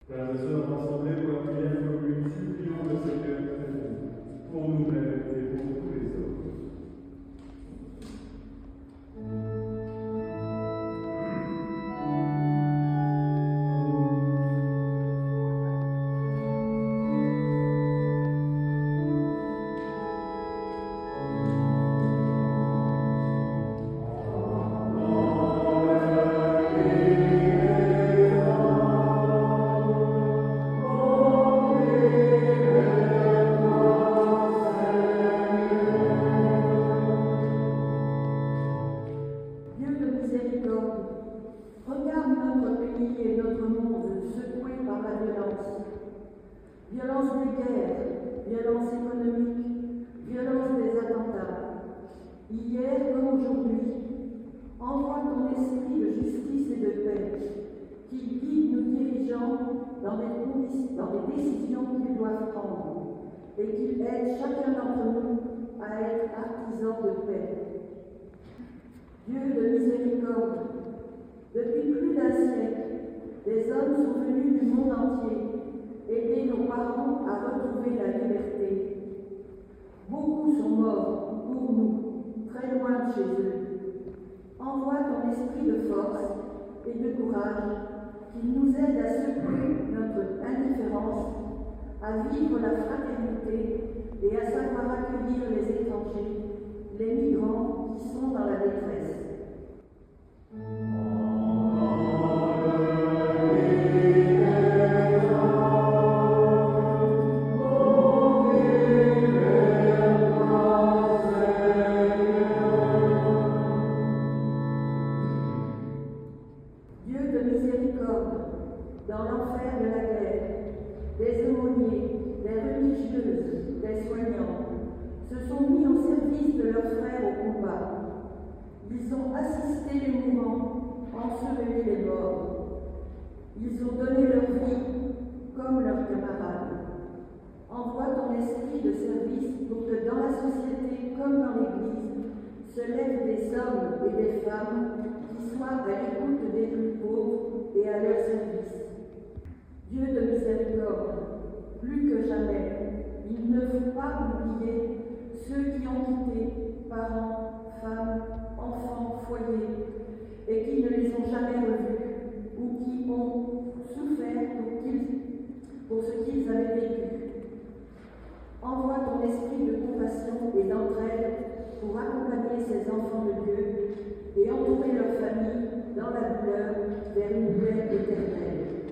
Frères et sœurs rassemblés pour la prière commune, supplions le Seigneur très bon, pour nous-mêmes et pour tous les hommes. Regarde notre pays et notre monde secoués par la violence. Violence des guerres, violence économique, violence des attentats. Hier comme aujourd'hui, envoie ton esprit de justice et de paix qui guide nos dirigeants dans les décisions qu'ils doivent prendre et qui aide chacun d'entre nous à être artisans de paix. Dieu de miséricorde, depuis plus d'un siècle, des hommes sont venus du monde entier aider nos parents à retrouver la liberté. Beaucoup sont morts pour nous, très loin de chez eux. Envoie ton esprit de force et de courage qui nous aide à secouer notre indifférence, à vivre la fraternité et à savoir accueillir les étrangers, les migrants qui sont dans la détresse. Dieu de miséricorde, dans l'enfer de la guerre, des aumôniers, des religieuses, des soignants, se sont mis au service de leurs frères au combat. Ils ont assisté les mourants, enseveli les morts. Ils ont donné leur vie comme leurs camarades. Envoie ton esprit de service pour que dans la société comme dans l'Église se lèvent des hommes et des femmes qui soient à l'écoute des plus pauvres et à leur service. Dieu de miséricorde, plus que jamais, il ne faut pas oublier ceux qui ont quitté parents, femmes, enfants, foyers, et qui ne les ont jamais revus, ou qui ont souffert pour ce qu'ils avaient vécu. Envoie ton esprit de compassion et d'entraide pour accompagner ces enfants de Dieu et entourer leur famille dans la douleur vers une paix éternelle.